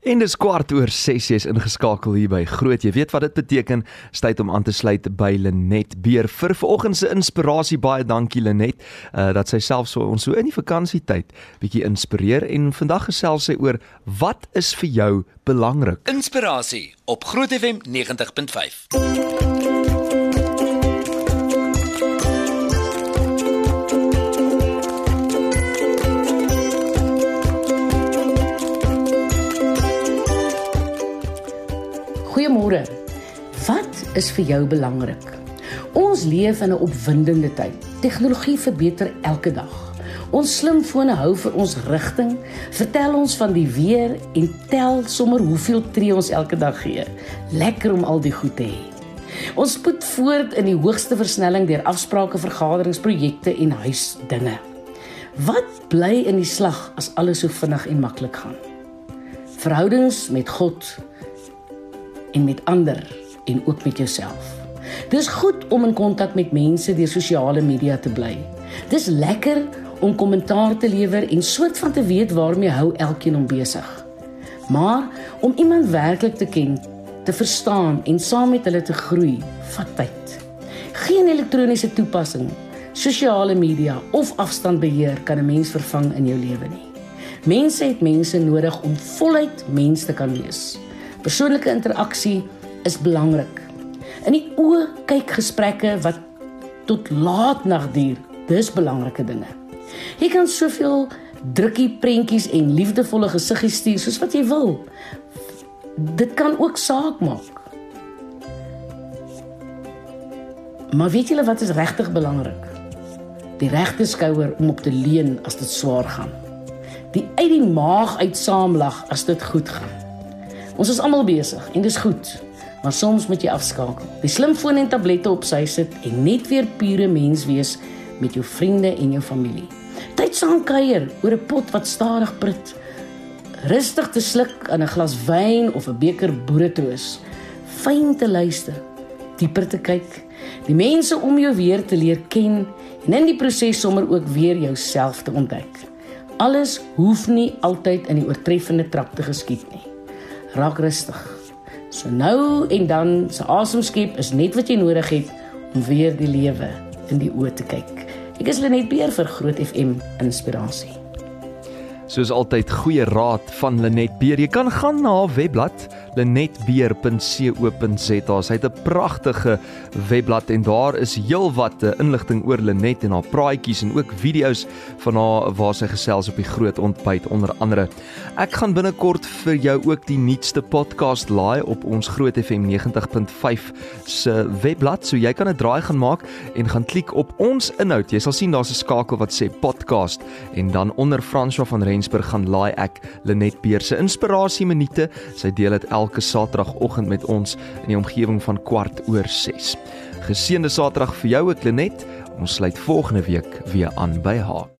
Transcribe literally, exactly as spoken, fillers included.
En dis kwart oor ses, jy is ingeskakel hier by Groot. Jy weet wat dit beteken, is tyd om aan te sluit by Lenet Beer. Vir vanoggend se inspirasie, baie dankie Lenet, uh, dat sy self so ons so in die vakansietyd bietjie inspireer. En vandag gesels sy oor, wat is vir jou belangrik? Inspirasie op Groot F M negentig punt vyf. Goeiemôre. Wat is vir jou belangrik? Ons leef in 'n opwindende tyd. Tegnologie verbeter elke dag. Ons slimfone hou vir ons rigting, vertel ons van die weer en tel sommer hoeveel tree ons elke dag gee. Lekker om al die goed te hê. Ons spoed voort in die hoogste versnelling deur afsprake, vergaderings, projekte en huisdinge. Wat bly in die slag as alles so vinnig en maklik gaan? Verhoudings met God en met ander en ook met jouself. Dis goed om in kontak met mense deur sosiale media te bly. Dis lekker om kommentaar te lewer en soort van te weet waarmee hou elkeen hom besig. Maar om iemand werklik te ken, te verstaan en saam met hulle te groei, vat tyd. Geen elektroniese toepassing, sosiale media of afstandbeheer kan 'n mens vervang in jou lewe nie. Mense het mense nodig om voluit mens te kan wees. Persoonlike interaksie is belangrik. In die oë kyk gesprekke wat tot laat nag duur, dis belangrike dinge. Jy kan soveel drukkie prentjies en liefdevolle gesiggies stuur soos wat jy wil. Dit kan ook saak maak. Maar weet julle wat is regtig belangrik? Die regte skouer om op te leun as dit swaar gaan. Die uit die maag uit saamlag as dit goed gaan. Ons is almal besig en dis goed, maar soms moet jy afskakel. Die slimfoon en tablette op sy sit en net weer pure mens wees met jou vriende en jou familie. Tyd saam kuier oor 'n pot wat stadig prut. Rustig te sluk aan 'n glas wyn of 'n beker boeretroos. Fyn te luister, dieper te kyk, die mense om jou weer te leer ken en in die proses sommer ook weer jouself te ontdek. Alles hoef nie altyd in die oortreffende trap te geskied nie. Raak rustig. So nou en dan, se asemskep is net wat jy nodig het om weer die lewe in die oë te kyk. Ek is Lenet Beer vir Groot F M Inspirasie. Soos altyd goeie raad van Lenet Beer. Jy kan gaan na haar webblad lenet beer punt co punt za. Sy het 'n pragtige webblad en daar is heelwat inligting oor Lenet en haar praatjies en ook video's van haar waar sy gesels op die groot ontbyt onder andere. Ek gaan binnekort vir jou ook die nuutste podcast laai op ons Groot F M negentig punt vyf se webblad, so jy kan 'n draai gaan maak en gaan klik op ons inhoud. Jy sal sien daar's 'n skakel wat sê podcast en dan onder François van Rensburg gaan laai ek Lenet Beer se inspirasie minute. Sy deel dit elke Saterdagoggend met ons in die omgewing van kwart oor ses. Geseënde Saterdag vir jou ook Lenet. Ons sluit volgende week weer aan by haar.